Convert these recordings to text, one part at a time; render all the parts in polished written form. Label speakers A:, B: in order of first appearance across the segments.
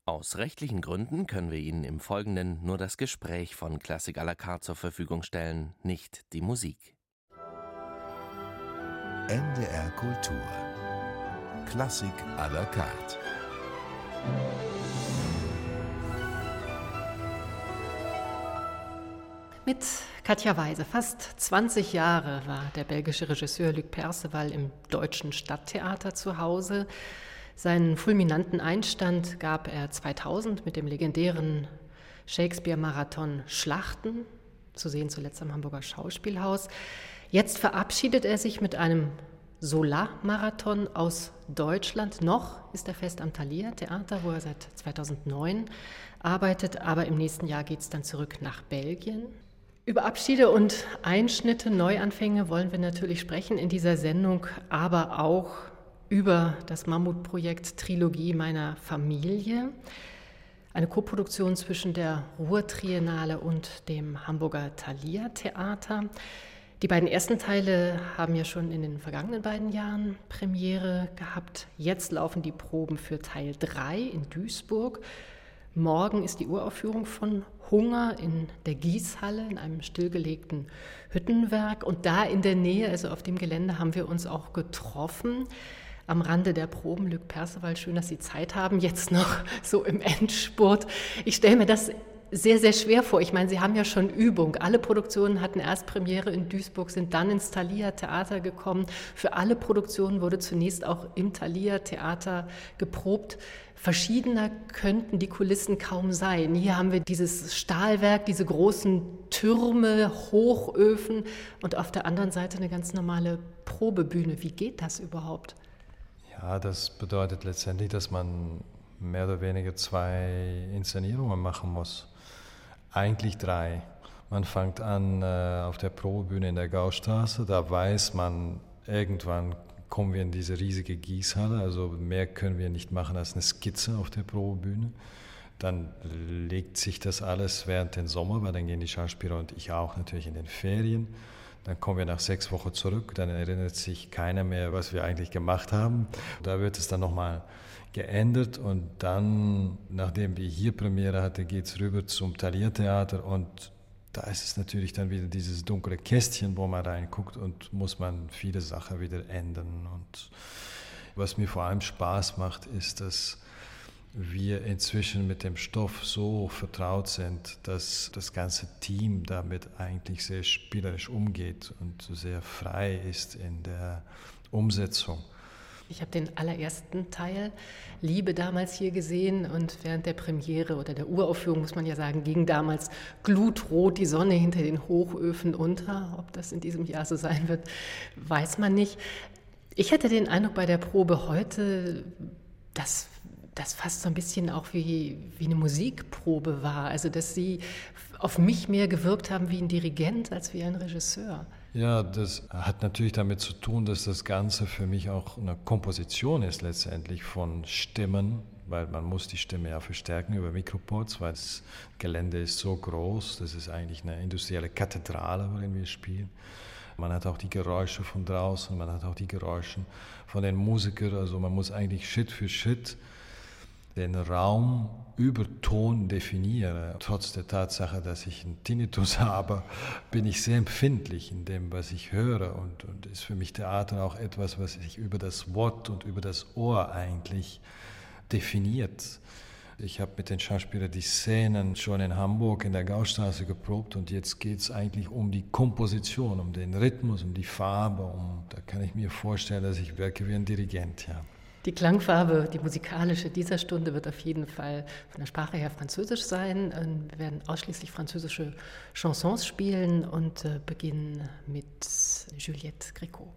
A: Aus rechtlichen Gründen können wir Ihnen im Folgenden nur das Gespräch von Klassik à la carte zur Verfügung stellen, nicht die Musik.
B: NDR Kultur. Klassik à la carte.
C: Mit Katja Weise. Fast 20 Jahre war der belgische Regisseur Luc Perceval im Deutschen Stadttheater zu Hause. Seinen fulminanten Einstand gab er 2000 mit dem legendären Shakespeare-Marathon Schlachten, zu sehen zuletzt am Hamburger Schauspielhaus. Jetzt verabschiedet er sich mit einem Solar-Marathon aus Deutschland. Noch ist er fest am Thalia Theater, wo er seit 2009 arbeitet, aber im nächsten Jahr geht es dann zurück nach Belgien. Über Abschiede und Einschnitte, Neuanfänge wollen wir natürlich sprechen in dieser Sendung, aber auch über das Mammutprojekt Trilogie meiner Familie. Eine Koproduktion zwischen der Ruhr-Triennale und dem Hamburger Thalia Theater. Die beiden ersten Teile haben ja schon in den vergangenen beiden Jahren Premiere gehabt. Jetzt laufen die Proben für Teil 3 in Duisburg. Morgen ist die Uraufführung von Hunger in der Gießhalle, in einem stillgelegten Hüttenwerk. Und da in der Nähe, also auf dem Gelände, haben wir uns auch getroffen. Am Rande der Proben, Luc Perceval, schön, dass Sie Zeit haben, jetzt noch so im Endspurt. Ich stelle mir das sehr, sehr schwer vor. Ich meine, Sie haben ja schon Übung. Alle Produktionen hatten erst Premiere in Duisburg, sind dann ins Thalia Theater gekommen. Für alle Produktionen wurde zunächst auch im Thalia Theater geprobt. Verschiedener könnten die Kulissen kaum sein. Hier haben wir dieses Stahlwerk, diese großen Türme, Hochöfen und auf der anderen Seite eine ganz normale Probebühne. Wie geht das überhaupt?
D: Ja, das bedeutet letztendlich, dass man mehr oder weniger 2 Inszenierungen machen muss. Eigentlich 3. Man fängt an auf der Probebühne in der Gaustraße, da weiß man, irgendwann kommen wir in diese riesige Gießhalle, also mehr können wir nicht machen als eine Skizze auf der Probebühne. Dann legt sich das alles während den Sommer, weil dann gehen die Schauspieler und ich auch natürlich in den Ferien. Dann kommen wir nach 6 Wochen zurück, dann erinnert sich keiner mehr, was wir eigentlich gemacht haben. Da wird es dann nochmal geändert und dann, nachdem wir hier Premiere hatten, geht es rüber zum Thalia Theater und da ist es natürlich dann wieder dieses dunkle Kästchen, wo man reinguckt und muss man viele Sachen wieder ändern. Und was mir vor allem Spaß macht, ist, dass wir inzwischen mit dem Stoff so vertraut sind, dass das ganze Team damit eigentlich sehr spielerisch umgeht und sehr frei ist in der Umsetzung.
C: Ich habe den allerersten Teil Liebe damals hier gesehen und während der Premiere oder der Uraufführung, muss man ja sagen, ging damals glutrot die Sonne hinter den Hochöfen unter. Ob das in diesem Jahr so sein wird, weiß man nicht. Ich hatte den Eindruck bei der Probe heute, dass das fast so ein bisschen auch wie eine Musikprobe war. Also dass Sie auf mich mehr gewirkt haben wie ein Dirigent als wie ein Regisseur.
D: Ja, das hat natürlich damit zu tun, dass das Ganze für mich auch eine Komposition ist letztendlich von Stimmen, weil man muss die Stimme ja verstärken über Mikroports, weil das Gelände ist so groß, das ist eigentlich eine industrielle Kathedrale, worin wir spielen. Man hat auch die Geräusche von draußen, man hat auch die Geräusche von den Musikern, also man muss eigentlich Schritt für Schritt den Raum über Ton definiere. Trotz der Tatsache, dass ich einen Tinnitus habe, bin ich sehr empfindlich in dem, was ich höre und ist für mich Theater auch etwas, was sich über das Wort und über das Ohr eigentlich definiert. Ich habe mit den Schauspielern die Szenen schon in Hamburg in der Gaustraße geprobt und jetzt geht es eigentlich um die Komposition, um den Rhythmus, um die Farbe. Da kann ich mir vorstellen, dass ich wirke wie ein Dirigent, ja.
C: Die Klangfarbe, die musikalische dieser Stunde wird auf jeden Fall von der Sprache her französisch sein. Wir werden ausschließlich französische Chansons spielen und beginnen mit Juliette Gréco.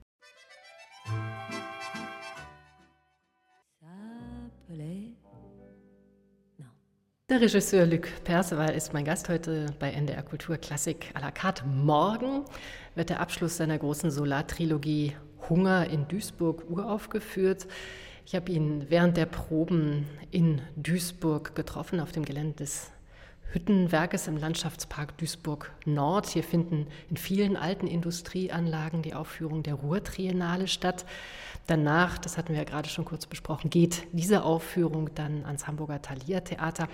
C: Der Regisseur Luc Perceval ist mein Gast heute bei NDR Kultur Klassik à la carte. Morgen wird der Abschluss seiner großen Solar-Trilogie Hunger in Duisburg uraufgeführt. Ich habe ihn während der Proben in Duisburg getroffen, auf dem Gelände des Hüttenwerkes im Landschaftspark Duisburg-Nord. Hier finden in vielen alten Industrieanlagen die Aufführung der Ruhrtriennale statt. Danach, das hatten wir ja gerade schon kurz besprochen, geht diese Aufführung dann ans Hamburger Thalia-Theater.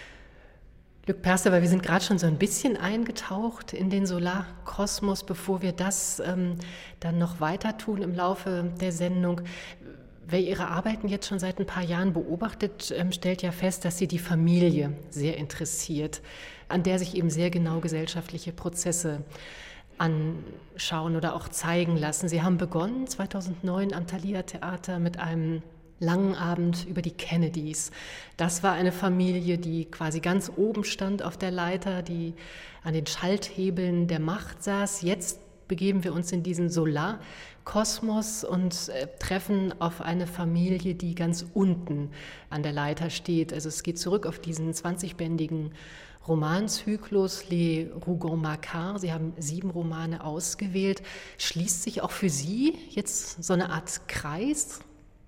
C: Luc Perceval, wir sind gerade schon so ein bisschen eingetaucht in den Solarkosmos, bevor wir das dann noch weiter tun im Laufe der Sendung. Wer Ihre Arbeiten jetzt schon seit ein paar Jahren beobachtet, stellt ja fest, dass Sie die Familie sehr interessiert, an der sich eben sehr genau gesellschaftliche Prozesse anschauen oder auch zeigen lassen. Sie haben begonnen 2009 am Thalia-Theater mit einem langen Abend über die Kennedys. Das war eine Familie, die quasi ganz oben stand auf der Leiter, die an den Schalthebeln der Macht saß. Jetzt begeben wir uns in diesen Solarkosmos und treffen auf eine Familie, die ganz unten an der Leiter steht. Also es geht zurück auf diesen 20-bändigen Romanzyklus Les Rougon-Macquart. Sie haben 7 Romane ausgewählt. Schließt sich auch für Sie jetzt so eine Art Kreis?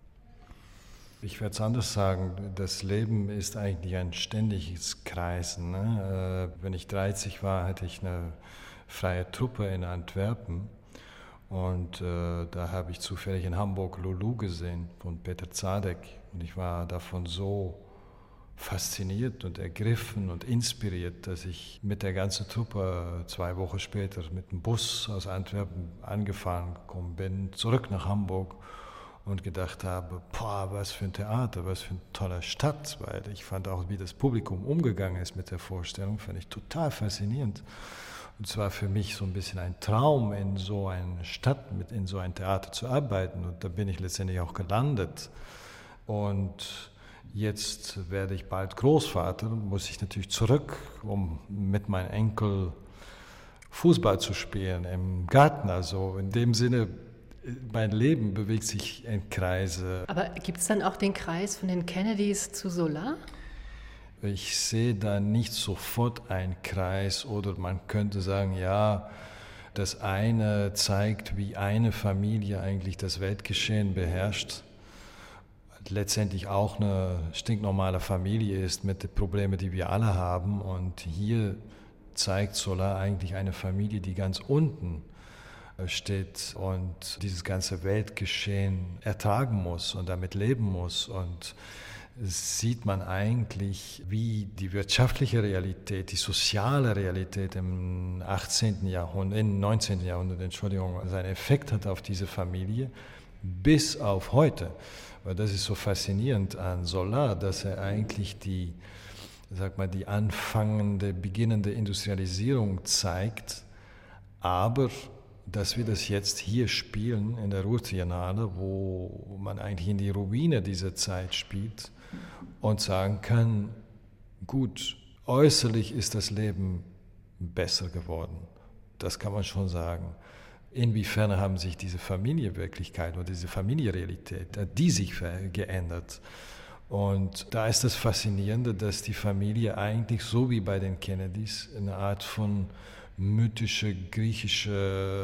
D: Ich werde es anders sagen, das Leben ist eigentlich ein ständiges Kreisen. Ne? Wenn ich 30 war, hatte ich eine freie Truppe in Antwerpen und da habe ich zufällig in Hamburg Lulu gesehen von Peter Zadek und ich war davon so fasziniert und ergriffen und inspiriert, dass ich mit der ganzen Truppe 2 Wochen später mit dem Bus aus Antwerpen angefahren gekommen bin, zurück nach Hamburg und gedacht habe, boah, was für ein Theater, was für eine tolle Stadt, weil ich fand auch, wie das Publikum umgegangen ist mit der Vorstellung, fand ich total faszinierend. Und zwar für mich so ein bisschen ein Traum, in so einer Stadt, in so einem Theater zu arbeiten. Und da bin ich letztendlich auch gelandet. Und jetzt werde ich bald Großvater und muss ich natürlich zurück, um mit meinem Enkel Fußball zu spielen im Garten. Also in dem Sinne, mein Leben bewegt sich in Kreise.
C: Aber gibt es dann auch den Kreis von den Kennedys zu Solar?
D: Ich sehe da nicht sofort einen Kreis oder man könnte sagen, ja, das eine zeigt, wie eine Familie eigentlich das Weltgeschehen beherrscht. Letztendlich auch eine stinknormale Familie ist mit den Problemen, die wir alle haben. Und hier zeigt Solar eigentlich eine Familie, die ganz unten steht und dieses ganze Weltgeschehen ertragen muss und damit leben muss. Und sieht man eigentlich, wie die wirtschaftliche Realität, die soziale Realität im 19. Jahrhundert, seinen Effekt hat auf diese Familie bis auf heute. Weil das ist so faszinierend an Solar, dass er eigentlich die beginnende Industrialisierung zeigt, aber dass wir das jetzt hier spielen in der Ruhrtriennale, wo man eigentlich in die Ruine dieser Zeit spielt und sagen kann, gut, äußerlich ist das Leben besser geworden. Das kann man schon sagen. Inwiefern haben sich diese Familienwirklichkeit oder diese Familienrealität, die sich geändert? Und da ist das Faszinierende, dass die Familie eigentlich so wie bei den Kennedys eine Art von mythische griechische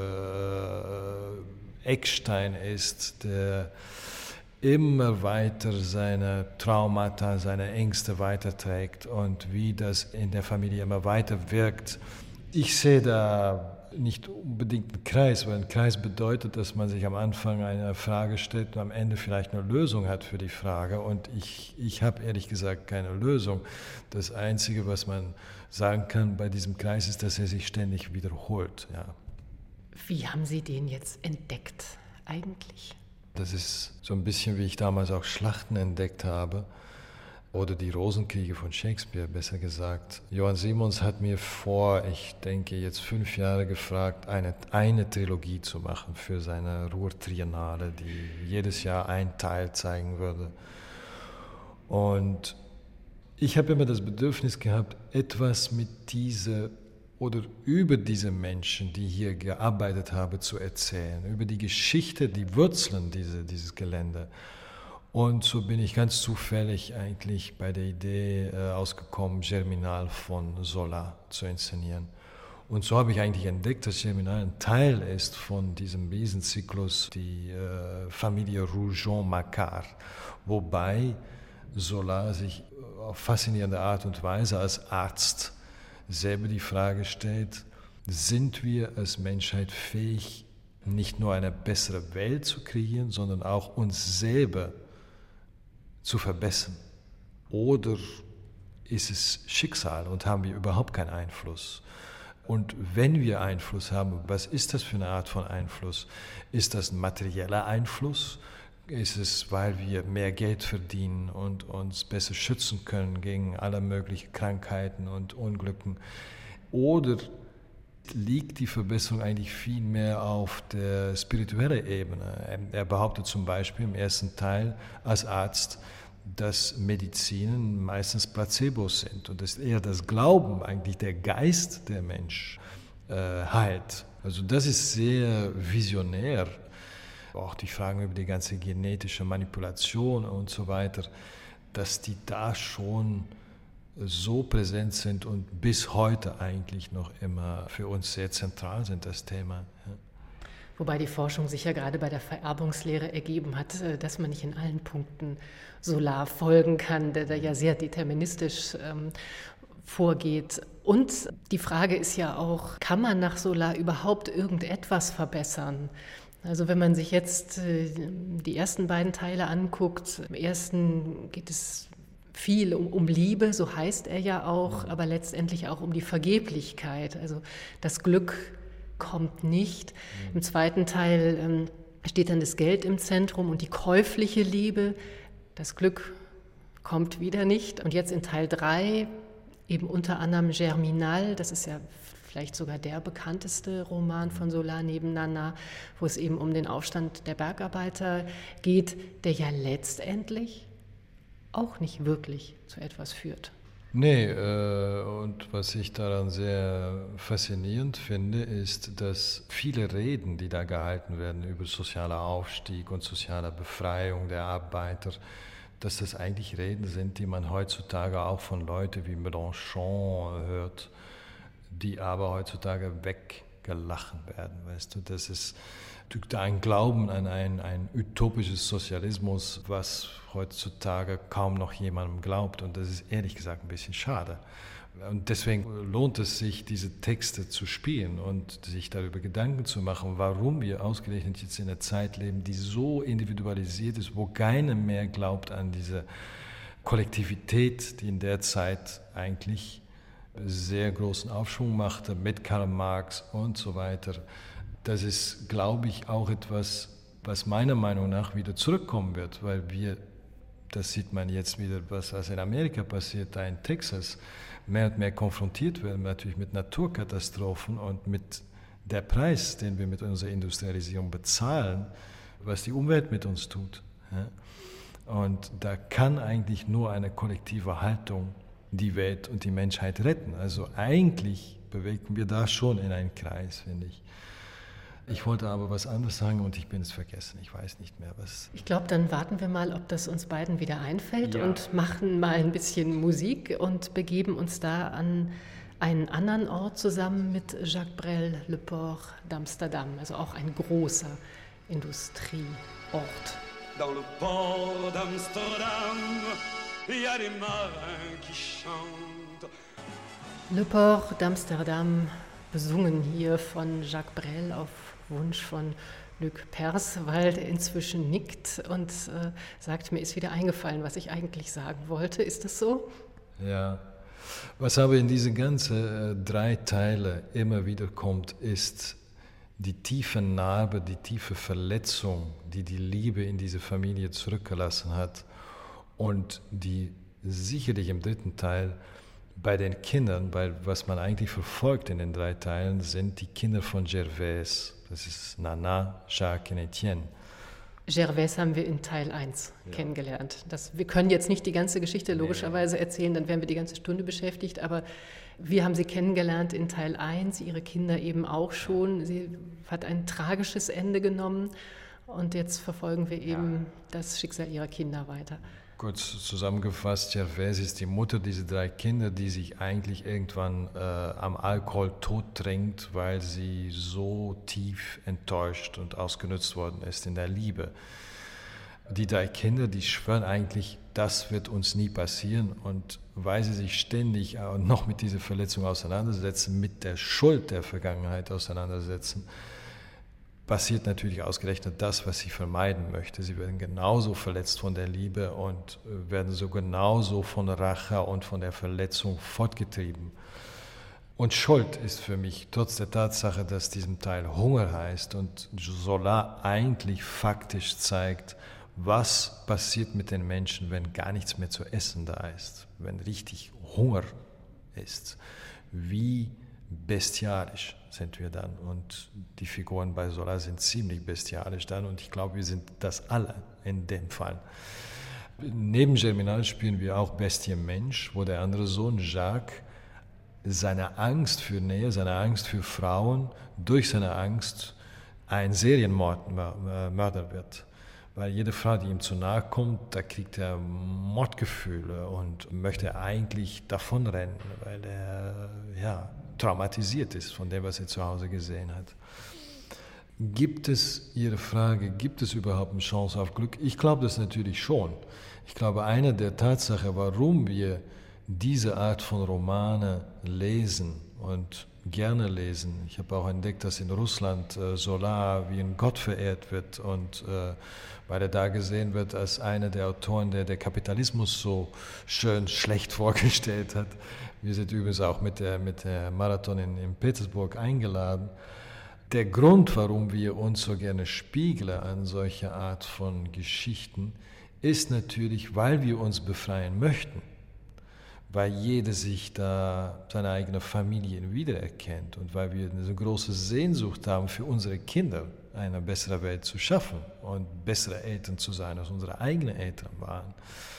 D: Eckstein ist, der immer weiter seine Traumata, seine Ängste weiterträgt und wie das in der Familie immer weiter wirkt. Ich sehe da nicht unbedingt einen Kreis, weil ein Kreis bedeutet, dass man sich am Anfang eine Frage stellt und am Ende vielleicht eine Lösung hat für die Frage. Und ich habe ehrlich gesagt keine Lösung. Das Einzige, was man sagen kann bei diesem Kreis, ist, dass er sich ständig wiederholt. Ja.
C: Wie haben Sie den jetzt entdeckt eigentlich?
D: Das ist so ein bisschen, wie ich damals auch Schlachten entdeckt habe. Oder die Rosenkriege von Shakespeare, besser gesagt. Johann Simons hat mir vor, ich denke jetzt 5 Jahre gefragt, eine Trilogie zu machen für seine Ruhrtriennale, die jedes Jahr einen Teil zeigen würde. Und ich habe immer das Bedürfnis gehabt, etwas mit dieser oder über diese Menschen, die hier gearbeitet haben, zu erzählen, über die Geschichte, die Wurzeln dieses Gelände. Und so bin ich ganz zufällig eigentlich bei der Idee ausgekommen, Germinal von Solar zu inszenieren. Und so habe ich eigentlich entdeckt, dass Germinal ein Teil ist von diesem Riesenzyklus, die Familie Rougon-Macquart, wobei Solar sich auf faszinierende Art und Weise als Arzt selber die Frage stellt, sind wir als Menschheit fähig, nicht nur eine bessere Welt zu kreieren, sondern auch uns selber zu verbessern? Oder ist es Schicksal und haben wir überhaupt keinen Einfluss? Und wenn wir Einfluss haben, was ist das für eine Art von Einfluss? Ist das ein materieller Einfluss? Ist es, weil wir mehr Geld verdienen und uns besser schützen können gegen alle möglichen Krankheiten und Unglücken? Oder liegt die Verbesserung eigentlich viel mehr auf der spirituellen Ebene? Er behauptet zum Beispiel im ersten Teil als Arzt, dass Medizinen meistens Placebos sind und dass eher das Glauben, eigentlich der Geist der Mensch heilt. Also das ist sehr visionär. Auch die Fragen über die ganze genetische Manipulation und so weiter, dass die da schon so präsent sind und bis heute eigentlich noch immer für uns sehr zentral sind, das Thema. Ja.
C: Wobei die Forschung sich ja gerade bei der Vererbungslehre ergeben hat, dass man nicht in allen Punkten Solar folgen kann, der da ja sehr deterministisch vorgeht. Und die Frage ist ja auch, kann man nach Solar überhaupt irgendetwas verbessern? Also wenn man sich jetzt die ersten beiden Teile anguckt, im ersten geht es viel um Liebe, so heißt er ja auch, aber letztendlich auch um die Vergeblichkeit. Also das Glück kommt nicht. Im zweiten Teil steht dann das Geld im Zentrum und die käufliche Liebe. Das Glück kommt wieder nicht. Und jetzt in Teil 3 eben unter anderem Germinal, das ist ja vielleicht sogar der bekannteste Roman von Solar neben Nana, wo es eben um den Aufstand der Bergarbeiter geht, der ja letztendlich auch nicht wirklich zu etwas führt.
D: Nee, und was ich daran sehr faszinierend finde, ist, dass viele Reden, die da gehalten werden über sozialer Aufstieg und soziale Befreiung der Arbeiter, dass das eigentlich Reden sind, die man heutzutage auch von Leuten wie Mélenchon hört, die aber heutzutage weggelachen werden, weißt du, das ist ein Glauben an ein utopisches Sozialismus, was heutzutage kaum noch jemandem glaubt, und das ist ehrlich gesagt ein bisschen schade. Und deswegen lohnt es sich, diese Texte zu spielen und sich darüber Gedanken zu machen, warum wir ausgerechnet jetzt in einer Zeit leben, die so individualisiert ist, wo keiner mehr glaubt an diese Kollektivität, die in der Zeit eigentlich sehr großen Aufschwung machte mit Karl Marx und so weiter. Das ist, glaube ich, auch etwas, was meiner Meinung nach wieder zurückkommen wird, weil wir, das sieht man jetzt wieder, was in Amerika passiert, da in Texas, mehr und mehr konfrontiert werden, natürlich mit Naturkatastrophen und mit der Preis, den wir mit unserer Industrialisierung bezahlen, was die Umwelt mit uns tut. Und da kann eigentlich nur eine kollektive Haltung die Welt und die Menschheit retten. Also eigentlich bewegen wir da schon in einen Kreis, finde ich. Ich wollte aber was anderes sagen und ich bin es vergessen. Ich weiß nicht mehr, was.
C: Ich glaube, dann warten wir mal, ob das uns beiden wieder einfällt, ja, und machen mal ein bisschen Musik und begeben uns da an einen anderen Ort zusammen mit Jacques Brel, Le Port d'Amsterdam, also auch ein großer Industrieort.
E: Dans le port d'Amsterdam, il y a des marins qui chantent.
C: Le Port d'Amsterdam, besungen hier von Jacques Brel auf Wunsch von Luc Perswald, der inzwischen nickt und sagt, mir ist wieder eingefallen, was ich eigentlich sagen wollte. Ist das so?
D: Ja. Was aber in diese ganzen 3 Teile immer wieder kommt, ist die tiefe Narbe, die tiefe Verletzung, die die Liebe in diese Familie zurückgelassen hat und die sicherlich im 3. Teil bei den Kindern, weil was man eigentlich verfolgt in den 3 Teilen, sind die Kinder von Gervais. Das ist Nana, Jacques und Etienne.
C: Gervais haben wir in Teil 1 kennengelernt. Wir können jetzt nicht die ganze Geschichte logischerweise erzählen, dann wären wir die ganze Stunde beschäftigt, aber wir haben sie kennengelernt in Teil 1, ihre Kinder eben auch schon. Sie hat ein tragisches Ende genommen und jetzt verfolgen wir eben das Schicksal ihrer Kinder weiter.
D: Kurz zusammengefasst, Gervais ist die Mutter dieser 3 Kinder, die sich eigentlich irgendwann am Alkohol totdrängt, weil sie so tief enttäuscht und ausgenutzt worden ist in der Liebe. Die 3 Kinder, die schwören eigentlich, das wird uns nie passieren. Und weil sie sich ständig noch mit dieser Verletzung auseinandersetzen, mit der Schuld der Vergangenheit auseinandersetzen, passiert natürlich ausgerechnet das, was sie vermeiden möchte. Sie werden genauso verletzt von der Liebe und werden so genauso von Rache und von der Verletzung fortgetrieben. Und Schuld ist für mich, trotz der Tatsache, dass diesem Teil Hunger heißt und Zola eigentlich faktisch zeigt, was passiert mit den Menschen, wenn gar nichts mehr zu essen da ist, wenn richtig Hunger ist. Wie bestialisch sind wir dann. Und die Figuren bei Zola sind ziemlich bestialisch dann und ich glaube, wir sind das alle in dem Fall. Neben Germinal spielen wir auch Bestie Mensch, wo der andere Sohn Jacques seine Angst für Nähe, seine Angst für Frauen, durch seine Angst ein Serienmörder wird. Weil jede Frau, die ihm zu nahe kommt, da kriegt er Mordgefühle und möchte eigentlich davonrennen, weil er traumatisiert ist von dem, was er zu Hause gesehen hat. Gibt es, Ihre Frage, gibt es überhaupt eine Chance auf Glück? Ich glaube das natürlich schon. Ich glaube, eine der Tatsachen, warum wir diese Art von Romane lesen und gerne lesen. Ich habe auch entdeckt, dass in Russland Zola wie ein Gott verehrt wird und weil er da gesehen wird als einer der Autoren, der Kapitalismus so schön schlecht vorgestellt hat. Wir sind übrigens auch mit der Marathon in Petersburg eingeladen. Der Grund, warum wir uns so gerne spiegeln an solche Art von Geschichten, ist natürlich, weil wir uns befreien möchten. Weil jeder sich da seine eigene Familie wiedererkennt und weil wir eine große Sehnsucht haben, für unsere Kinder eine bessere Welt zu schaffen und bessere Eltern zu sein, als unsere eigenen Eltern waren.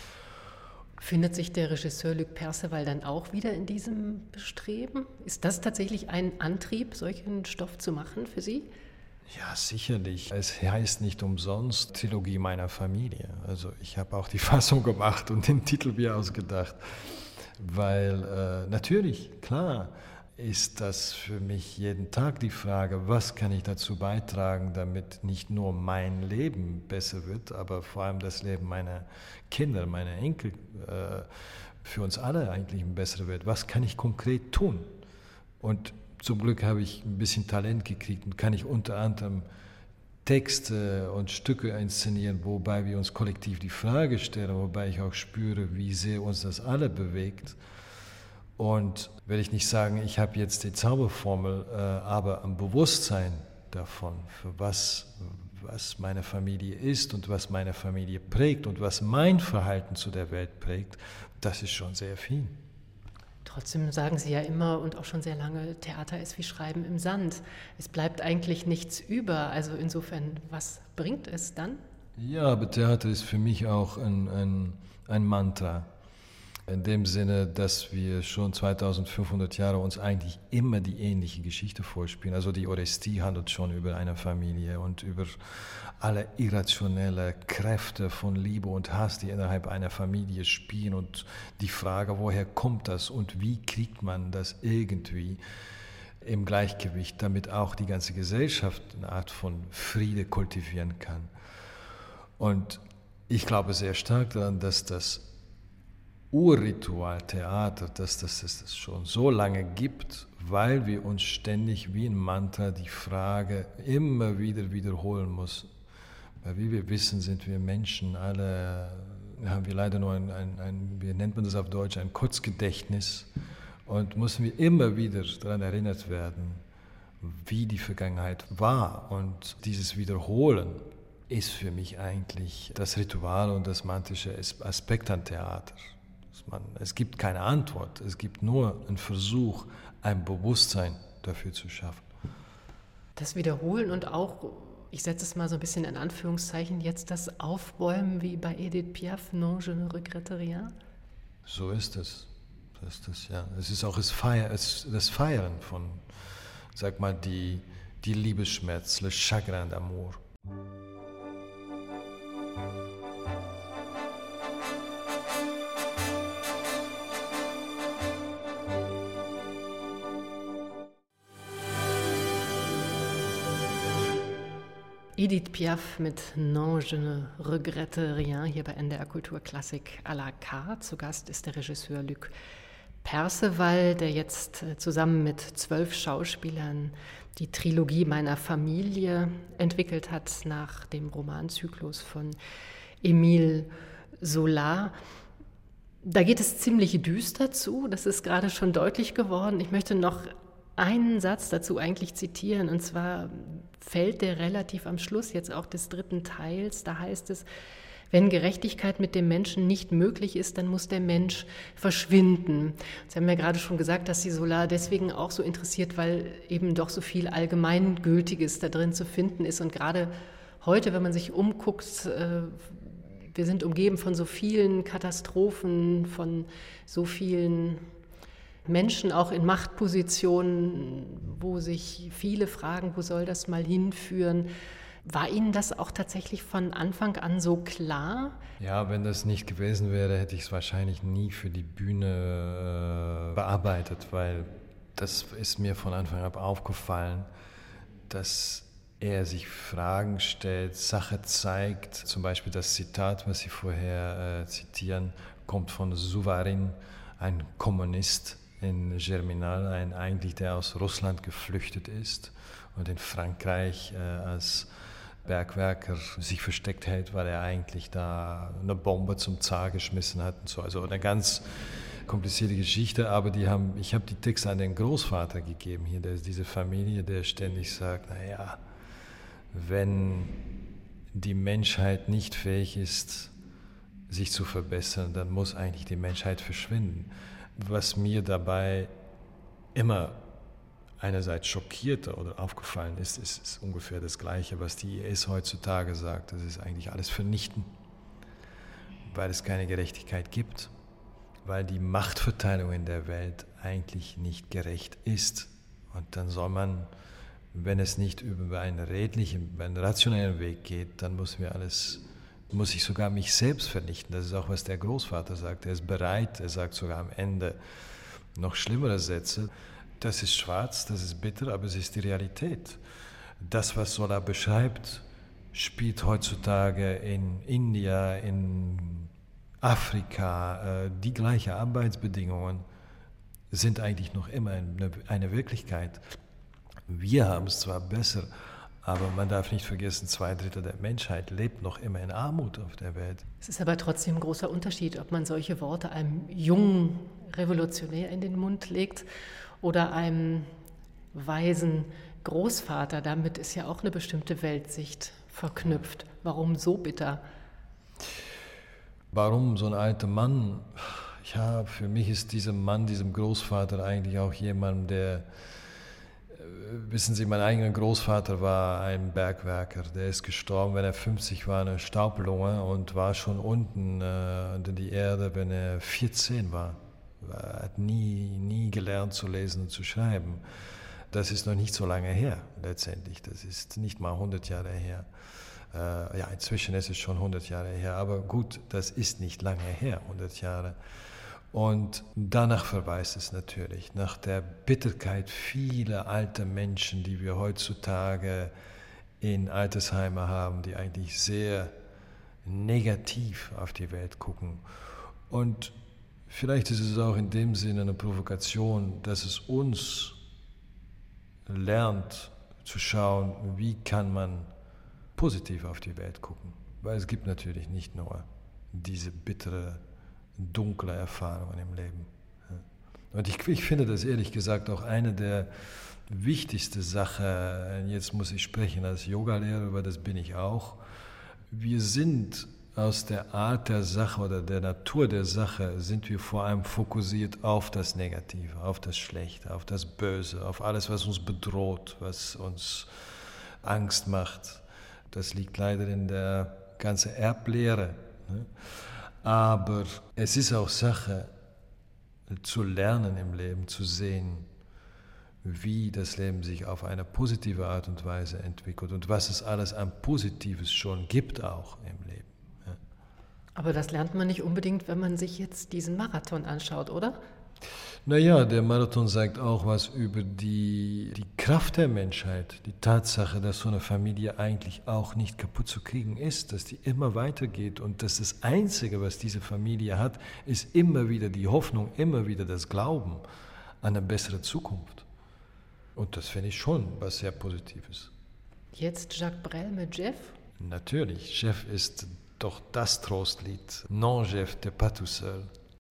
C: Findet sich der Regisseur Luc Perceval dann auch wieder in diesem Bestreben? Ist das tatsächlich ein Antrieb, solchen Stoff zu machen für Sie?
D: Ja, sicherlich. Es heißt nicht umsonst Trilogie meiner Familie. Also ich habe auch die Fassung gemacht und den Titel mir ausgedacht. Weil natürlich, klar, ist das für mich jeden Tag die Frage, was kann ich dazu beitragen, damit nicht nur mein Leben besser wird, aber vor allem das Leben meiner Kinder, meiner Enkel, für uns alle eigentlich besser wird. Was kann ich konkret tun? Und zum Glück habe ich ein bisschen Talent gekriegt und kann ich unter anderem Texte und Stücke inszenieren, wobei wir uns kollektiv die Frage stellen, wobei ich auch spüre, wie sehr uns das alle bewegt. Und will ich nicht sagen, ich habe jetzt die Zauberformel, aber ein Bewusstsein davon, für was meine Familie ist und was meine Familie prägt und was mein Verhalten zu der Welt prägt, das ist schon sehr viel.
C: Trotzdem sagen Sie ja immer und auch schon sehr lange, Theater ist wie Schreiben im Sand. Es bleibt eigentlich nichts über. Also insofern, was bringt es dann?
D: Ja, aber Theater ist für mich auch ein Mantra. In dem Sinne, dass wir schon 2500 Jahre uns eigentlich immer die ähnliche Geschichte vorspielen. Also die Orestie handelt schon über eine Familie und über alle irrationelle Kräfte von Liebe und Hass, die innerhalb einer Familie spielen und die Frage, woher kommt das und wie kriegt man das irgendwie im Gleichgewicht, damit auch die ganze Gesellschaft eine Art von Friede kultivieren kann. Und ich glaube sehr stark daran, dass das Urritual Theater, dass das schon so lange gibt, weil wir uns ständig wie ein Mantra die Frage immer wieder wiederholen müssen. Weil wie wir wissen, sind wir Menschen, alle haben wir leider nur wie nennt man das auf Deutsch, ein Kurzgedächtnis und müssen wir immer wieder daran erinnert werden, wie die Vergangenheit war. Und dieses Wiederholen ist für mich eigentlich das Ritual und das mantrische Aspekt an Theater. Es gibt keine Antwort, es gibt nur einen Versuch, ein Bewusstsein dafür zu schaffen.
C: Das Wiederholen und auch, ich setze es mal so ein bisschen in Anführungszeichen, jetzt das Aufbäumen wie bei Edith Piaf, non, je ne regrette rien?
D: So ist es. Ja. Es ist auch das Feiern von, sag mal, die Liebesschmerz, le chagrin d'amour.
C: Edith Piaf mit Non, je ne regrette rien, hier bei NDR Kultur Klassik à la carte. Zu Gast ist der Regisseur Luc Perceval, der jetzt zusammen mit 12 Schauspielern die Trilogie Meiner Familie entwickelt hat, nach dem Romanzyklus von Émile Zola. Da geht es ziemlich düster zu, das ist gerade schon deutlich geworden. Ich möchte noch einen Satz dazu eigentlich zitieren, und zwar fällt der relativ am Schluss jetzt auch des 3. Teils. Da heißt es: Wenn Gerechtigkeit mit dem Menschen nicht möglich ist, dann muss der Mensch verschwinden. Sie haben ja gerade schon gesagt, dass Sie Zola deswegen auch so interessiert, weil eben doch so viel Allgemeingültiges da drin zu finden ist. Und gerade heute, wenn man sich umguckt, wir sind umgeben von so vielen Katastrophen, von so vielen Menschen auch in Machtpositionen, wo sich viele fragen, wo soll das mal hinführen? War Ihnen das auch tatsächlich von Anfang an so klar?
D: Ja, wenn das nicht gewesen wäre, hätte ich es wahrscheinlich nie für die Bühne bearbeitet, weil das ist mir von Anfang an aufgefallen, dass er sich Fragen stellt, Sache zeigt. Zum Beispiel das Zitat, was Sie vorher zitieren, kommt von Souvarin, ein Kommunist in Germinal, eigentlich der aus Russland geflüchtet ist und in Frankreich als Bergwerker sich versteckt hält, weil er eigentlich da eine Bombe zum Zar geschmissen hat und so. Also eine ganz komplizierte Geschichte, aber ich habe die Texte an den Großvater gegeben hier, der ist diese Familie, der ständig sagt, naja, wenn die Menschheit nicht fähig ist, sich zu verbessern, dann muss eigentlich die Menschheit verschwinden. Was mir dabei immer einerseits schockierte oder aufgefallen ist ungefähr das Gleiche, was die IS heutzutage sagt. Das ist eigentlich alles vernichten, weil es keine Gerechtigkeit gibt, weil die Machtverteilung in der Welt eigentlich nicht gerecht ist. Und dann soll man, wenn es nicht über einen rationellen Weg geht, dann muss ich sogar mich selbst vernichten. Das ist auch, was der Großvater sagt. Er ist bereit, er sagt sogar am Ende noch schlimmere Sätze. Das ist schwarz, das ist bitter, aber es ist die Realität. Das, was Zola beschreibt, spielt heutzutage in India, in Afrika. Die gleichen Arbeitsbedingungen sind eigentlich noch immer eine Wirklichkeit. Wir haben es zwar besser, aber man darf nicht vergessen, 2/3 der Menschheit lebt noch immer in Armut auf der Welt.
C: Es ist aber trotzdem ein großer Unterschied, ob man solche Worte einem jungen Revolutionär in den Mund legt oder einem weisen Großvater. Damit ist ja auch eine bestimmte Weltsicht verknüpft. Warum so bitter?
D: Warum so ein alter Mann? Ja, für mich ist diesem Großvater eigentlich auch jemand, der... Wissen Sie, mein eigener Großvater war ein Bergwerker. Der ist gestorben, wenn er 50 war, eine Staublunge und war schon unten unter die Erde, wenn er 14 war. Er hat nie gelernt zu lesen und zu schreiben. Das ist noch nicht so lange her, letztendlich. Das ist nicht mal 100 Jahre her. Ja, inzwischen ist es schon 100 Jahre her. Aber gut, das ist nicht lange her, 100 Jahre. Und danach verweist es natürlich, nach der Bitterkeit vieler alter Menschen, die wir heutzutage in Altersheime haben, die eigentlich sehr negativ auf die Welt gucken. Und vielleicht ist es auch in dem Sinne eine Provokation, dass es uns lernt zu schauen, wie kann man positiv auf die Welt gucken. Weil es gibt natürlich nicht nur diese bittere, dunkle Erfahrungen im Leben. Und ich finde das ehrlich gesagt auch eine der wichtigsten Sachen, jetzt muss ich sprechen als Yogalehrer, weil das bin ich auch, wir sind aus der Art der Sache oder der Natur der Sache, sind wir vor allem fokussiert auf das Negative, auf das Schlechte, auf das Böse, auf alles, was uns bedroht, was uns Angst macht. Das liegt leider in der ganzen Erblehre. Aber es ist auch Sache, zu lernen im Leben, zu sehen, wie das Leben sich auf eine positive Art und Weise entwickelt und was es alles an Positives schon gibt auch im Leben. Ja.
C: Aber das lernt man nicht unbedingt, wenn man sich jetzt diesen Marathon anschaut, oder?
D: Naja, der Marathon sagt auch was über die Kraft der Menschheit. Die Tatsache, dass so eine Familie eigentlich auch nicht kaputt zu kriegen ist, dass die immer weitergeht und dass das Einzige, was diese Familie hat, ist immer wieder die Hoffnung, immer wieder das Glauben an eine bessere Zukunft. Und das finde ich schon was sehr Positives.
C: Jetzt Jacques Brel mit Jeff?
D: Natürlich, Jeff ist doch das Trostlied. Non, Jeff, t'es pas tout seul.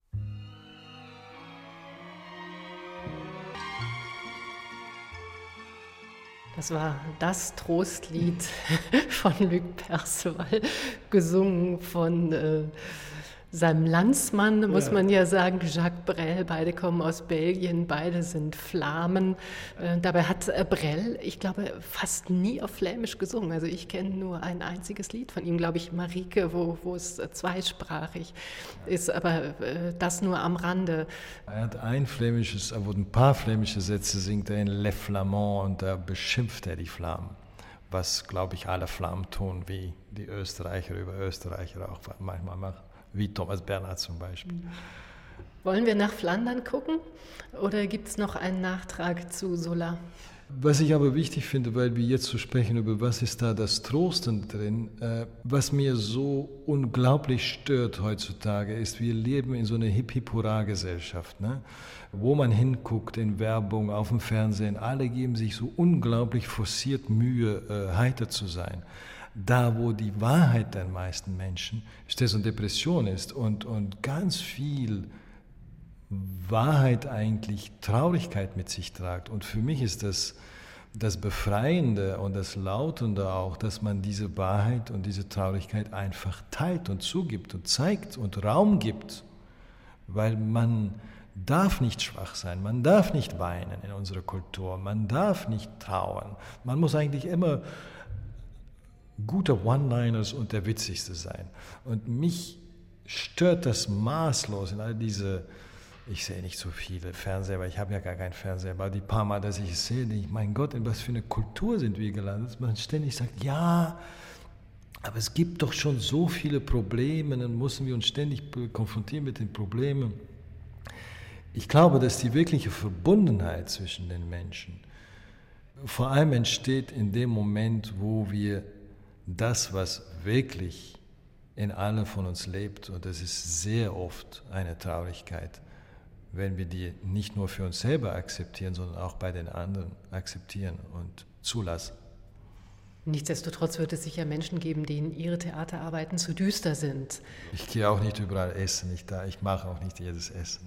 C: Das war das Trostlied von Luc Perceval, gesungen von seinem Landsmann, muss man ja sagen, Jacques Brel. Beide kommen aus Belgien, beide sind Flamen. Dabei hat Brel, ich glaube, fast nie auf Flämisch gesungen. Also ich kenne nur ein einziges Lied von ihm, glaube ich, Marieke, wo es zweisprachig ist, aber das nur am Rande.
D: Er hat ein paar flämische Sätze singt er in Les Flamands und da beschimpft er die Flamen. Was, glaube ich, alle Flamen tun, wie die Österreicher über Österreicher auch manchmal machen. Wie Thomas Bernhard zum Beispiel.
C: Wollen wir nach Flandern gucken oder gibt es noch einen Nachtrag zu Zola?
D: Was ich aber wichtig finde, weil wir jetzt so sprechen über was ist da das Trostende drin, was mir so unglaublich stört heutzutage ist, wir leben in so einer Hip-Hip-Hurra-Gesellschaft, ne? Wo man hinguckt in Werbung, auf dem Fernsehen, alle geben sich so unglaublich forciert Mühe, heiter zu sein. Da, wo die Wahrheit der meisten Menschen Stress und Depression ist und ganz viel Wahrheit eigentlich Traurigkeit mit sich tragt. Und für mich ist das Befreiende und das Lautende auch, dass man diese Wahrheit und diese Traurigkeit einfach teilt und zugibt und zeigt und Raum gibt. Weil man darf nicht schwach sein, man darf nicht weinen in unserer Kultur, man darf nicht trauern. Man muss eigentlich immer guter One-Liners und der witzigste sein. Und mich stört das maßlos in all diese, ich sehe nicht so viele Fernseher, weil ich habe ja gar keinen Fernseher, aber die paar Mal, dass ich es sehe, denke ich, mein Gott, in was für eine Kultur sind wir gelandet, dass man ständig sagt, ja, aber es gibt doch schon so viele Probleme, dann müssen wir uns ständig konfrontieren mit den Problemen. Ich glaube, dass die wirkliche Verbundenheit zwischen den Menschen vor allem entsteht in dem Moment, wo wir das, was wirklich in allen von uns lebt, und das ist sehr oft eine Traurigkeit, wenn wir die nicht nur für uns selber akzeptieren, sondern auch bei den anderen akzeptieren und zulassen.
C: Nichtsdestotrotz wird es sicher Menschen geben, denen ihre Theaterarbeiten zu düster sind.
D: Ich gehe auch nicht überall essen, ich mache auch nicht jedes Essen.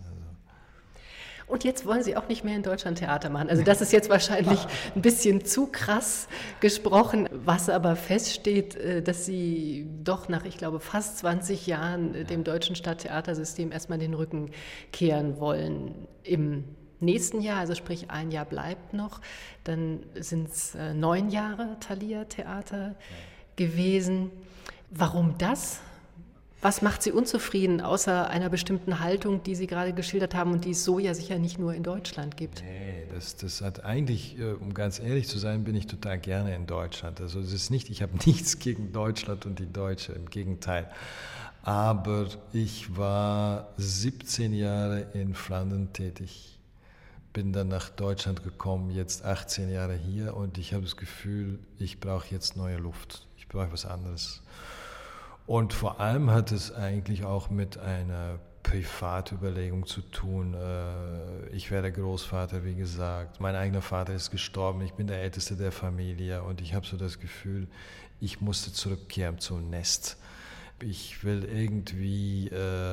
C: Und jetzt wollen Sie auch nicht mehr in Deutschland Theater machen. Also das ist jetzt wahrscheinlich ein bisschen zu krass gesprochen. Was aber feststeht, dass Sie doch nach, ich glaube, fast 20 Jahren dem deutschen Stadttheatersystem erstmal den Rücken kehren wollen. Im nächsten Jahr, also sprich ein Jahr bleibt noch, dann sind es 9 Jahre Thalia Theater gewesen. Warum das? Was macht Sie unzufrieden, außer einer bestimmten Haltung, die Sie gerade geschildert haben und die es so ja sicher nicht nur in Deutschland gibt?
D: Nee, das hat eigentlich, um ganz ehrlich zu sein, bin ich total gerne in Deutschland. Also es ist nicht, ich habe nichts gegen Deutschland und die Deutsche, im Gegenteil. Aber ich war 17 Jahre in Flandern tätig, bin dann nach Deutschland gekommen, jetzt 18 Jahre hier und ich habe das Gefühl, ich brauche jetzt neue Luft, ich brauche was anderes. Und vor allem hat es eigentlich auch mit einer Privatüberlegung zu tun. Ich werde Großvater, wie gesagt. Mein eigener Vater ist gestorben. Ich bin der Älteste der Familie und ich habe so das Gefühl, ich musste zurückkehren zum Nest. Ich will irgendwie,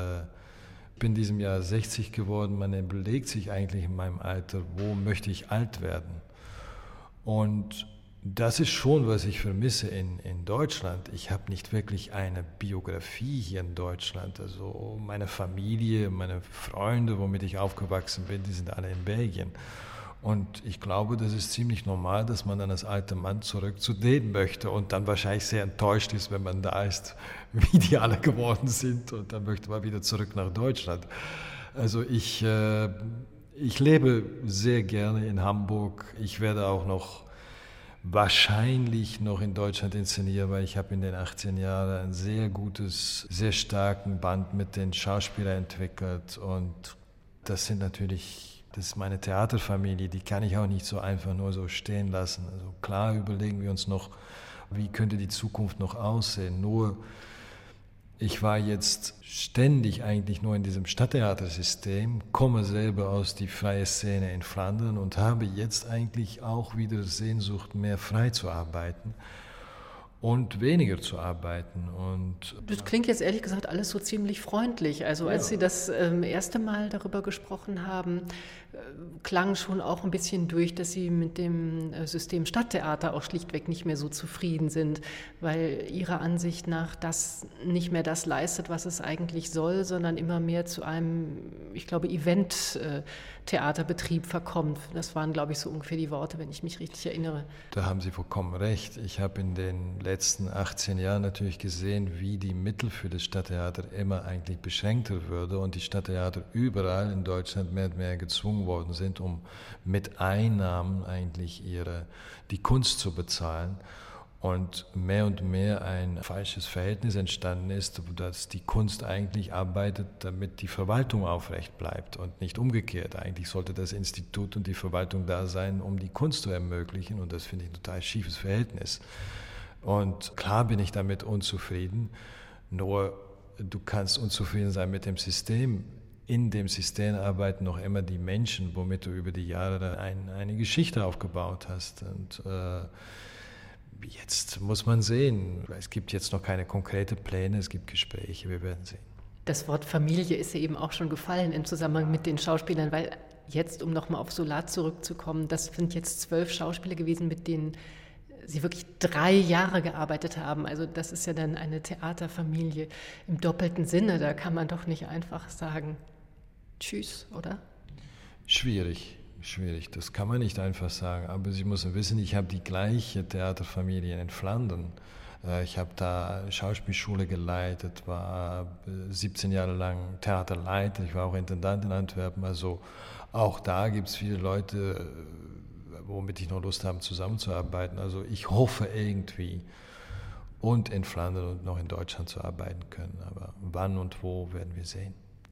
D: bin diesem Jahr 60 geworden. Man überlegt sich eigentlich in meinem Alter, wo möchte ich alt werden? Und das ist schon, was ich vermisse in Deutschland. Ich habe nicht wirklich eine Biografie hier in Deutschland. Also meine Familie, meine Freunde, womit ich aufgewachsen bin, die sind alle in Belgien. Und ich glaube, das ist ziemlich normal, dass man dann als alter Mann zurück zu denen möchte und dann wahrscheinlich sehr enttäuscht ist, wenn man da ist, wie die alle geworden sind. Und dann möchte man wieder zurück nach Deutschland. Also ich lebe sehr gerne in Hamburg. Ich werde auch wahrscheinlich noch in Deutschland inszenieren, weil ich habe in den 18 Jahren ein sehr gutes, sehr starken Band mit den Schauspielern entwickelt und das ist meine Theaterfamilie, die kann ich auch nicht so einfach nur so stehen lassen. Also klar überlegen wir uns noch, wie könnte die Zukunft noch aussehen. Nur ich war jetzt ständig eigentlich nur in diesem Stadttheatersystem, komme selber aus die freie Szene in Flandern und habe jetzt eigentlich auch wieder Sehnsucht, mehr frei zu arbeiten und weniger zu arbeiten. Und
C: das klingt jetzt ehrlich gesagt alles so ziemlich freundlich. Also als Sie das erste Mal darüber gesprochen haben, klang schon auch ein bisschen durch, dass Sie mit dem System Stadttheater auch schlichtweg nicht mehr so zufrieden sind, weil Ihrer Ansicht nach das nicht mehr das leistet, was es eigentlich soll, sondern immer mehr zu einem, ich glaube, Event-Theaterbetrieb verkommt. Das waren, glaube ich, so ungefähr die Worte, wenn ich mich richtig erinnere.
D: Da haben Sie vollkommen recht. Ich habe in den letzten 18 Jahren natürlich gesehen, wie die Mittel für das Stadttheater immer eigentlich beschränkter würde und die Stadttheater überall in Deutschland mehr und mehr gezwungen worden sind, um mit Einnahmen eigentlich die Kunst zu bezahlen. Und mehr ein falsches Verhältnis entstanden ist, dass die Kunst eigentlich arbeitet, damit die Verwaltung aufrecht bleibt und nicht umgekehrt. Eigentlich sollte das Institut und die Verwaltung da sein, um die Kunst zu ermöglichen, und das finde ich ein total schiefes Verhältnis. Und klar bin ich damit unzufrieden, nur du kannst unzufrieden sein mit dem System. In dem System arbeiten noch immer die Menschen, womit du über die Jahre eine Geschichte aufgebaut hast. Und jetzt muss man sehen. Es gibt jetzt noch keine konkreten Pläne, es gibt Gespräche, wir werden sehen.
C: Das Wort Familie ist ja eben auch schon gefallen im Zusammenhang mit den Schauspielern, weil jetzt, um nochmal auf Solar zurückzukommen, das sind jetzt 12 Schauspieler gewesen, mit denen Sie wirklich 3 Jahre gearbeitet haben. Also das ist ja dann eine Theaterfamilie im doppelten Sinne. Da kann man doch nicht einfach sagen, tschüss, oder?
D: Schwierig, das kann man nicht einfach sagen. Aber Sie müssen wissen, ich habe die gleiche Theaterfamilie in Flandern. Ich habe da Schauspielschule geleitet, war 17 Jahre lang Theaterleiter, ich war auch Intendant in Antwerpen. Also auch da gibt es viele Leute, womit ich noch Lust habe, zusammenzuarbeiten. Also ich hoffe irgendwie und in Flandern und noch in Deutschland zu arbeiten können. Aber wann und wo werden wir sehen.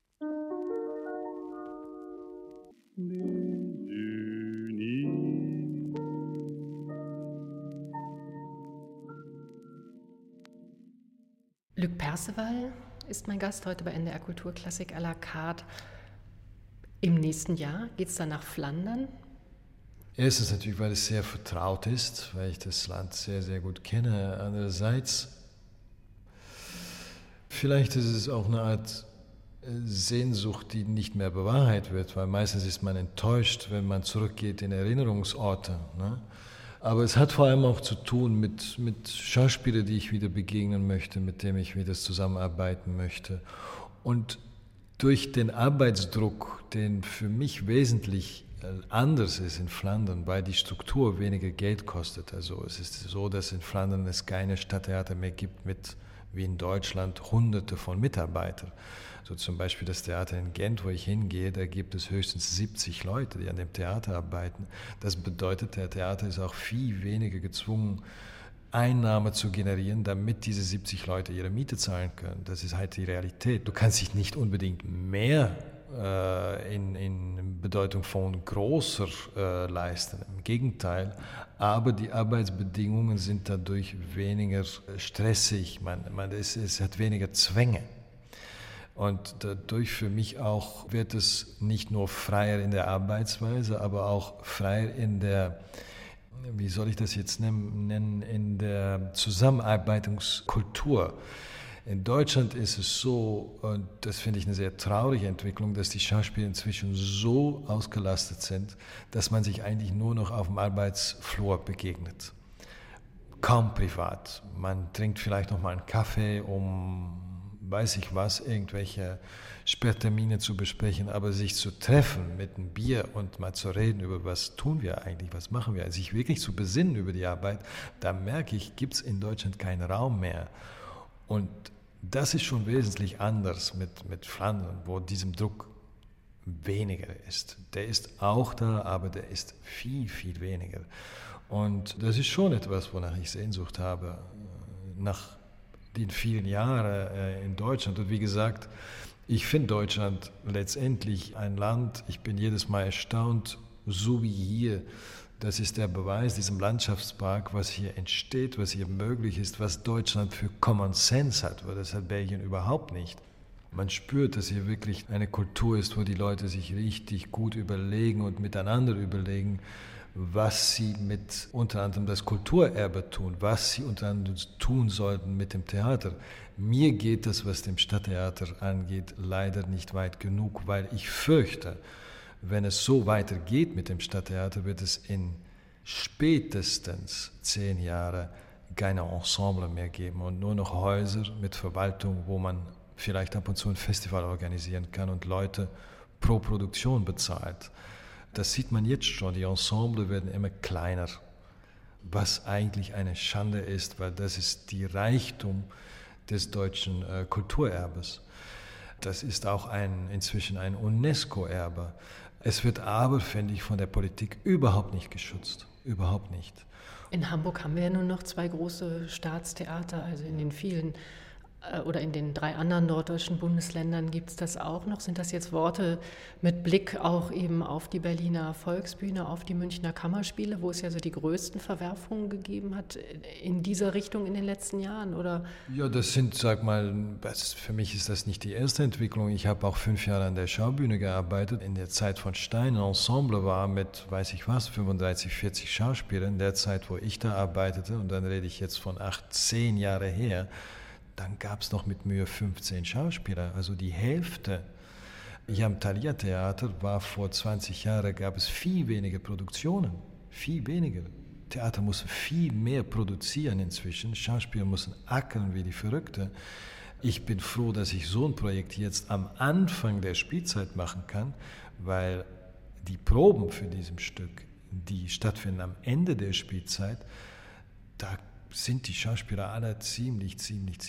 C: Luc Perceval ist mein Gast heute bei NDR Kultur Klassik à la carte. Im nächsten Jahr geht es dann nach Flandern.
D: Erstens natürlich, weil es sehr vertraut ist, weil ich das Land sehr, sehr gut kenne. Andererseits, vielleicht ist es auch eine Art Sehnsucht, die nicht mehr bewahrheitet wird, weil meistens ist man enttäuscht, wenn man zurückgeht in Erinnerungsorte. Ne? Aber es hat vor allem auch zu tun mit Schauspielern, die ich wieder begegnen möchte, mit denen ich wieder zusammenarbeiten möchte. Und durch den Arbeitsdruck, den für mich wesentlich anders ist in Flandern, weil die Struktur weniger Geld kostet. Also es ist so, dass in Flandern es keine Stadttheater mehr gibt mit, wie in Deutschland, Hunderte von Mitarbeitern. So zum Beispiel das Theater in Gent, wo ich hingehe, da gibt es höchstens 70 Leute, die an dem Theater arbeiten. Das bedeutet, der Theater ist auch viel weniger gezwungen, Einnahmen zu generieren, damit diese 70 Leute ihre Miete zahlen können. Das ist halt die Realität. Du kannst dich nicht unbedingt mehr in Bedeutung von größer leisten. Im Gegenteil, aber die Arbeitsbedingungen sind dadurch weniger stressig. Es hat weniger Zwänge. Und dadurch für mich auch wird es nicht nur freier in der Arbeitsweise, aber auch freier in der, wie soll ich das jetzt nennen, in der Zusammenarbeitungskultur. In Deutschland ist es so, und das finde ich eine sehr traurige Entwicklung, dass die Schauspieler inzwischen so ausgelastet sind, dass man sich eigentlich nur noch auf dem Arbeitsflur begegnet. Kaum privat. Man trinkt vielleicht noch mal einen Kaffee, um, weiß ich was, irgendwelche Sperrtermine zu besprechen, aber sich zu treffen mit einem Bier und mal zu reden über, was tun wir eigentlich, was machen wir, sich wirklich zu besinnen über die Arbeit, da merke ich, gibt es in Deutschland keinen Raum mehr. Und das ist schon wesentlich anders mit Flandern, wo diesem Druck weniger ist. Der ist auch da, aber der ist viel, viel weniger. Und das ist schon etwas, wonach ich Sehnsucht habe, nach den vielen Jahren in Deutschland. Und wie gesagt, Ich finde Deutschland letztendlich ein Land, ich bin jedes Mal erstaunt, so wie hier. Das ist der Beweis, diesem Landschaftspark, was hier entsteht, was hier möglich ist, was Deutschland für Common Sense hat, weil das hat Belgien überhaupt nicht. Man spürt, dass hier wirklich eine Kultur ist, wo die Leute sich richtig gut überlegen und miteinander überlegen, was sie mit unter anderem das Kulturerbe tun, was sie unter anderem tun sollten mit dem Theater. Mir geht das, was dem Stadttheater angeht, leider nicht weit genug, weil ich fürchte, wenn es so weitergeht mit dem Stadttheater, wird es in spätestens 10 Jahren keine Ensemble mehr geben und nur noch Häuser mit Verwaltung, wo man vielleicht ab und zu ein Festival organisieren kann und Leute pro Produktion bezahlt. Das sieht man jetzt schon, die Ensemble werden immer kleiner, was eigentlich eine Schande ist, weil das ist die Reichtum des deutschen Kulturerbes. Das ist auch inzwischen ein UNESCO-Erbe. Es wird aber, finde ich, von der Politik überhaupt nicht geschützt, überhaupt nicht.
C: In Hamburg haben wir ja nur noch 2 große Staatstheater, also in den vielen oder in den 3 anderen norddeutschen Bundesländern gibt es das auch noch. Sind das jetzt Worte mit Blick auch eben auf die Berliner Volksbühne, auf die Münchner Kammerspiele, wo es ja so die größten Verwerfungen gegeben hat in dieser Richtung in den letzten Jahren, oder? Ja,
D: das sind, für mich ist das nicht die erste Entwicklung. Ich habe auch 5 Jahre an der Schaubühne gearbeitet. In der Zeit von Stein ein Ensemble war mit, 35, 40 Schauspielern. In der Zeit, wo ich da arbeitete, und dann rede ich jetzt von 8, 10 Jahre her, dann gab es noch mit Mühe 15 Schauspieler, also die Hälfte. Hier am Thalia Theater war vor 20 Jahren, gab es viel weniger Produktionen, viel weniger. Theater muss viel mehr produzieren inzwischen, Schauspieler müssen ackern wie die Verrückte. Ich bin froh, dass ich so ein Projekt jetzt am Anfang der Spielzeit machen kann, weil die Proben für dieses Stück, die stattfinden am Ende der Spielzeit, da sind die Schauspieler alle ziemlich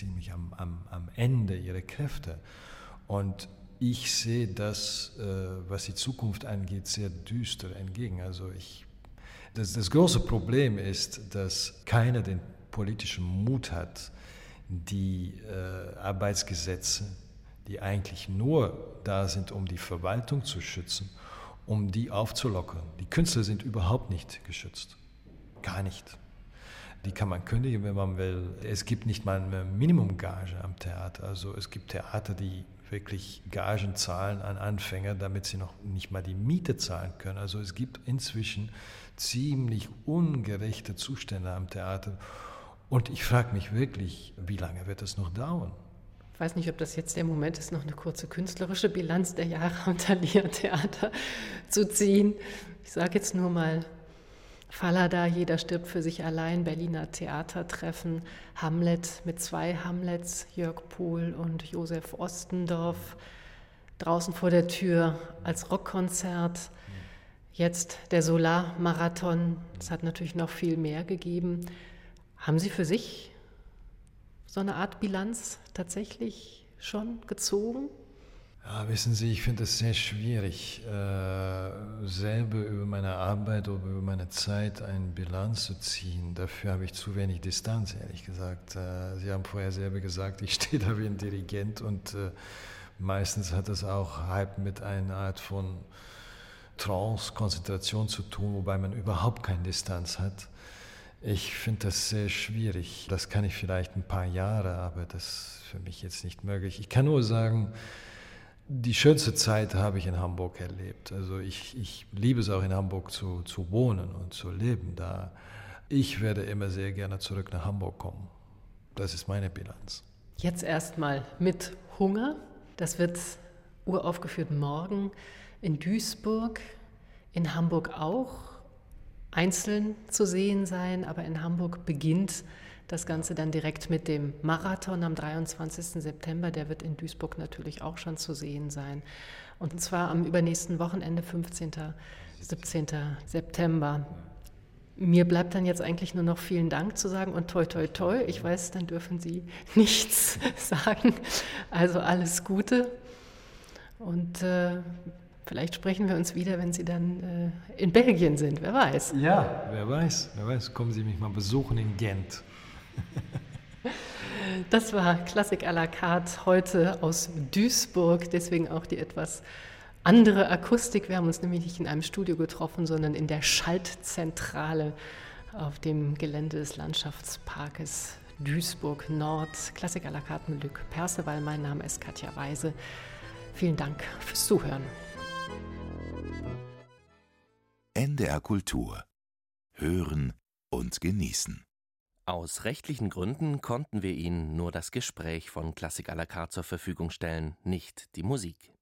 D: am Ende ihrer Kräfte. Und ich sehe das, was die Zukunft angeht, sehr düster entgegen. Also das große Problem ist, dass keiner den politischen Mut hat, die Arbeitsgesetze, die eigentlich nur da sind, um die Verwaltung zu schützen, um die aufzulockern. Die Künstler sind überhaupt nicht geschützt. Gar nicht. Die kann man kündigen, wenn man will. Es gibt nicht mal eine Minimumgage am Theater. Also es gibt Theater, die wirklich Gagen zahlen an Anfänger, damit sie noch nicht mal die Miete zahlen können. Also es gibt inzwischen ziemlich ungerechte Zustände am Theater. Und ich frage mich wirklich, wie lange wird das noch dauern?
C: Ich weiß nicht, ob das jetzt der Moment ist, noch eine kurze künstlerische Bilanz der Jahre am Thalia Theater zu ziehen. Ich sage jetzt nur mal Fallada, jeder stirbt für sich allein, Berliner Theatertreffen, Hamlet mit 2 Hamlets, Jörg Pohl und Josef Ostendorf, draußen vor der Tür als Rockkonzert, jetzt der Solar-Marathon, es hat natürlich noch viel mehr gegeben. Haben Sie für sich so eine Art Bilanz tatsächlich schon gezogen?
D: Ja, wissen Sie, ich finde es sehr schwierig, selber über meine Arbeit oder über meine Zeit eine Bilanz zu ziehen. Dafür habe ich zu wenig Distanz, ehrlich gesagt. Sie haben vorher selber gesagt, ich stehe da wie ein Dirigent und meistens hat das auch halb mit einer Art von Trance, Konzentration zu tun, wobei man überhaupt keine Distanz hat. Ich finde das sehr schwierig. Das kann ich vielleicht ein paar Jahre, aber das ist für mich jetzt nicht möglich. Ich kann nur sagen, die schönste Zeit habe ich in Hamburg erlebt. Also ich liebe es auch in Hamburg zu wohnen und zu leben da. Ich werde immer sehr gerne zurück nach Hamburg kommen. Das ist meine Bilanz.
C: Jetzt erstmal mit Hunger. Das wird uraufgeführt morgen in Duisburg, in Hamburg auch einzeln zu sehen sein, aber in Hamburg beginnt das Ganze dann direkt mit dem Marathon am 23. September. Der wird in Duisburg natürlich auch schon zu sehen sein. Und zwar am übernächsten Wochenende, 15. 17. September. Mir bleibt dann jetzt eigentlich nur noch vielen Dank zu sagen und toi, toi, toi. Ich weiß, dann dürfen Sie nichts sagen. Also alles Gute. Und vielleicht sprechen wir uns wieder, wenn Sie dann in Belgien sind. Wer weiß.
D: Ja, wer weiß. Kommen Sie mich mal besuchen in Gent.
C: Das war Klassik à la carte heute aus Duisburg, deswegen auch die etwas andere Akustik. Wir haben uns nämlich nicht in einem Studio getroffen, sondern in der Schaltzentrale auf dem Gelände des Landschaftsparkes Duisburg Nord. Klassik à la carte mit Luc Perceval. Mein Name ist Katja Weise. Vielen Dank fürs Zuhören.
B: NDR Kultur. Hören und genießen.
A: Aus rechtlichen Gründen konnten wir Ihnen nur das Gespräch von Klassik à la carte zur Verfügung stellen, nicht die Musik.